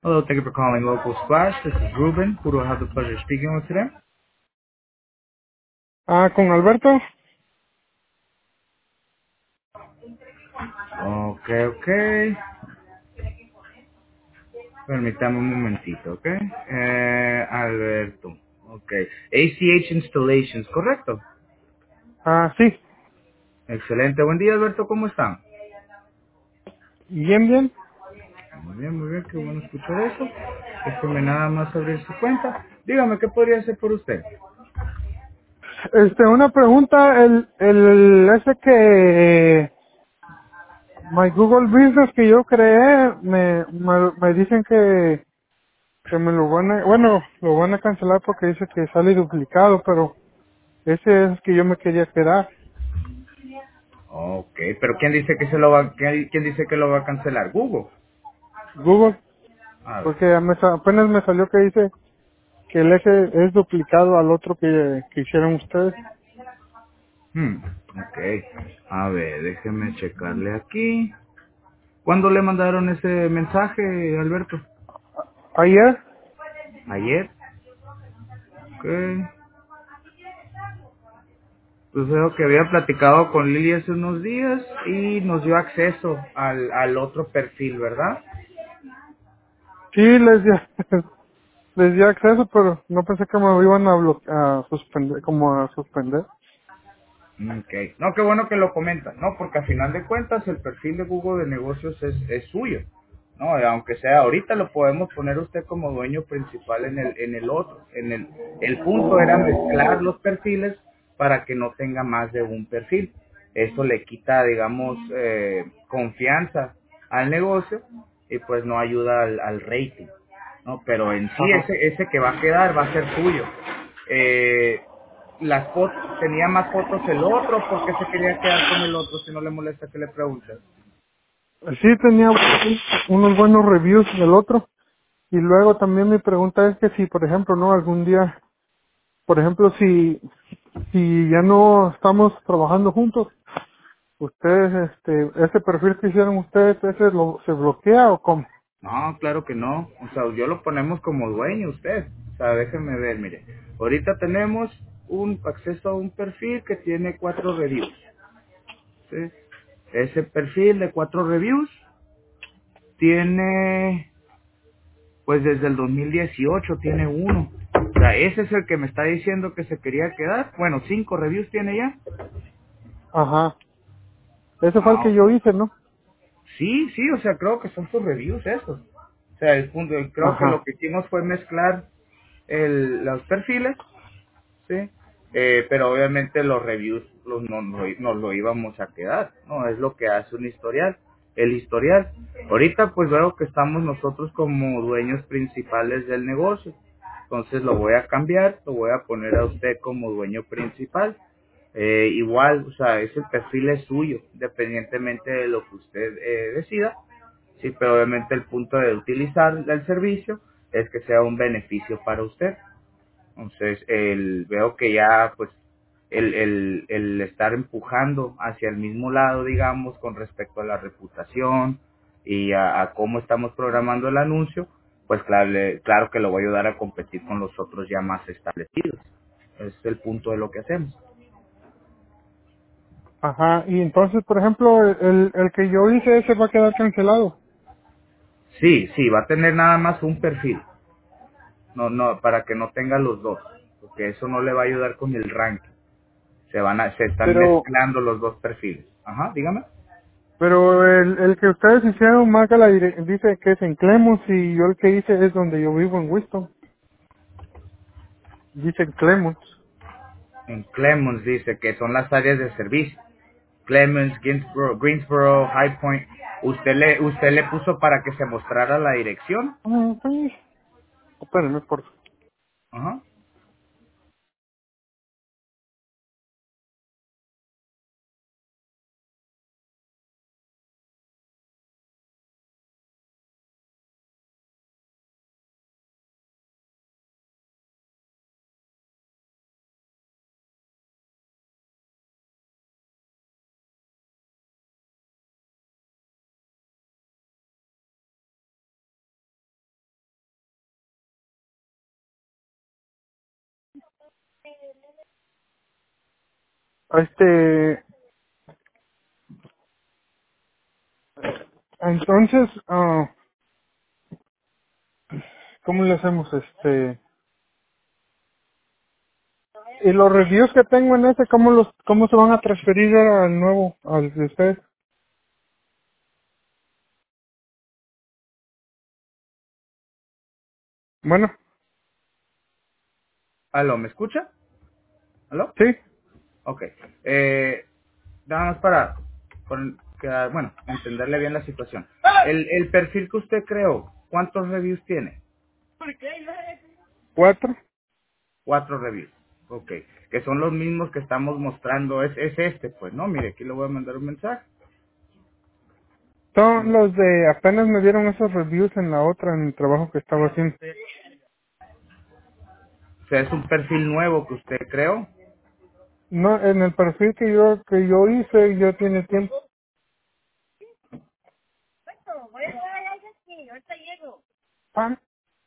Hello, thank you for calling Local Splash. This is Ruben. Who do I have the pleasure of speaking with today? Con Alberto. Okay, okay. Permítame un momentito, okay. Alberto. Okay. ACH Installations, correcto. Sí, Excelente. Buen día, Alberto. ¿Cómo están? bien, bien. Muy bien. Qué bueno escuchar eso. Déjeme nada más abrir su cuenta. Dígame, ¿qué podría hacer por usted? Una pregunta, ese que My Google Business que yo creé, me dicen que me lo van a, bueno, lo van a cancelar porque dice que sale duplicado, pero ese es el que yo me quería quedar. Okay, pero ¿quién dice que se lo va, quién dice que lo va a cancelar? Google. Google, A ver. porque apenas me salió que dice que el ese es duplicado al otro que hicieron ustedes. Hmm, ok. A ver, déjeme checarle aquí. ¿Cuándo le mandaron ese mensaje, Alberto? Ayer, ¿Ayer? Ok. Pues veo que había platicado con Lili hace unos días y nos dio acceso al otro perfil, ¿verdad? sí les di, les di acceso, pero no pensé que me iban a suspender, como a suspender. Ok. No, qué bueno que lo comentas, ¿no? Porque a final de cuentas el perfil de Google de negocios es suyo, ¿no? Aunque sea ahorita lo podemos poner usted como dueño principal en el otro. El punto era mezclar los perfiles para que no tenga más de un perfil. Eso le quita, digamos, confianza al negocio y pues no ayuda al rating, ¿no? Pero en sí Ajá. ese que va a quedar va a ser suyo. Las fotos, tenía más fotos el otro, ¿por qué se quería quedar con el otro si no le molesta que le preguntes? Sí tenía unos buenos reviews del otro. Y luego también mi pregunta es que si, por ejemplo, no, algún día, por ejemplo, si ya no estamos trabajando juntos, ustedes, ese perfil que hicieron ustedes, ese se bloquea o cómo? No, claro que no, o sea, yo lo ponemos como dueño usted, o sea, déjeme ver, mire, ahorita tenemos un acceso a un perfil que tiene 4 reviews, ¿sí? Ese perfil de 4 reviews tiene, pues desde el 2018 tiene uno, o sea, ese es el que me está diciendo que se quería quedar, bueno, 5 reviews tiene ya. Ajá. Ese fue el Ah, que yo hice, ¿no? sí, sí, o sea, creo que son sus reviews esos. O sea, creo que lo Ajá. que hicimos fue mezclar los perfiles, ¿sí? Pero obviamente los reviews nos lo íbamos a quedar, ¿no? Es lo que hace un historial, el historial. Ahorita pues veo que estamos nosotros como dueños principales del negocio. Entonces lo voy a cambiar, lo voy a poner a usted como dueño principal. Igual, o sea, ese perfil es suyo, independientemente de lo que usted decida. Sí, pero obviamente el punto de utilizar el servicio es que sea un beneficio para usted. Entonces, veo que ya, pues, el estar empujando hacia el mismo lado, digamos, con respecto a la reputación y a cómo estamos programando el anuncio, pues claro, claro que lo voy a ayudar a competir con los otros ya más establecidos. Ese es el punto de lo que hacemos. Ajá. Y entonces, por ejemplo, el que yo hice, ese va a quedar cancelado. Sí, sí, va a tener nada más un perfil. No, no, para que no tenga los dos, porque eso no le va a ayudar con el ranking. Se están Pero, mezclando los dos perfiles. Ajá, dígame. pero el que ustedes hicieron marca dice que es en Clemons y yo el que hice es donde yo vivo en Winston. Dice en Clemons. En Clemens dice que son las áreas de servicio. Clemens, Greensboro, High Point. ¿Usted le puso para que se mostrara la dirección? Sí. Espérenme, por Ajá. Este, entonces, ¿cómo le hacemos? Y los reviews que tengo en ese, cómo se van a transferir ahora al nuevo, al de ustedes? Bueno, ¿Aló, me escucha? ¿Aló? sí, Ok. Eh, nada más para, bueno, entenderle bien la situación. El perfil que usted creó, ¿cuántos reviews tiene? 4. 4 reviews. Ok. Que son los mismos que estamos mostrando. Es este, pues, ¿no? Mire, aquí le voy a mandar un mensaje. Son los de, apenas me dieron esos reviews en la otra, en el trabajo que estaba haciendo. O sea, es un perfil nuevo que usted creó. No, en el perfil que yo hice, yo tiene tiempo. Ah,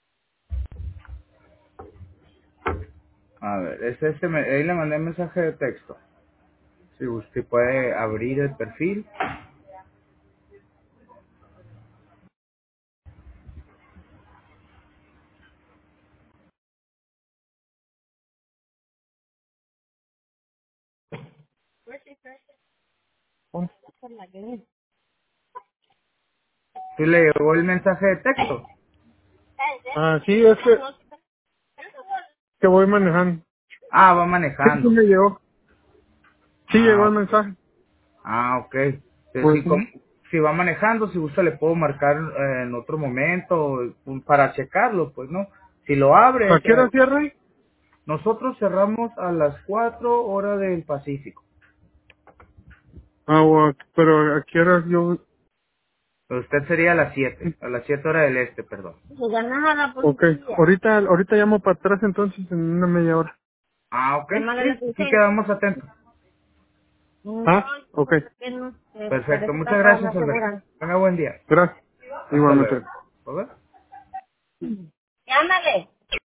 A ver, es este, ahí le mandé mensaje de texto. Si usted puede abrir el perfil. Si le llegó el mensaje de texto. sí, es que voy manejando. Ah, va Sí, sí manejando. me llegó. Sí llegó Ah, el ok. mensaje. Ok. Pues, Si va manejando, si gusta le puedo marcar en otro momento para checarlo, pues, ¿no? Si lo abre, ¿a qué hora cierra? nosotros cerramos a las 4 horas del Pacífico. Pero ¿a qué hora yo? Pero usted sería a las 7 horas del este, perdón. Ok, ahorita llamo para atrás entonces en una media hora. Ah, ok, sí, aquí quedamos atentos. Ok, Perfecto, muchas gracias, Alberto. Tenga buen día. gracias. Hasta luego. Igualmente. ¿Todo bien?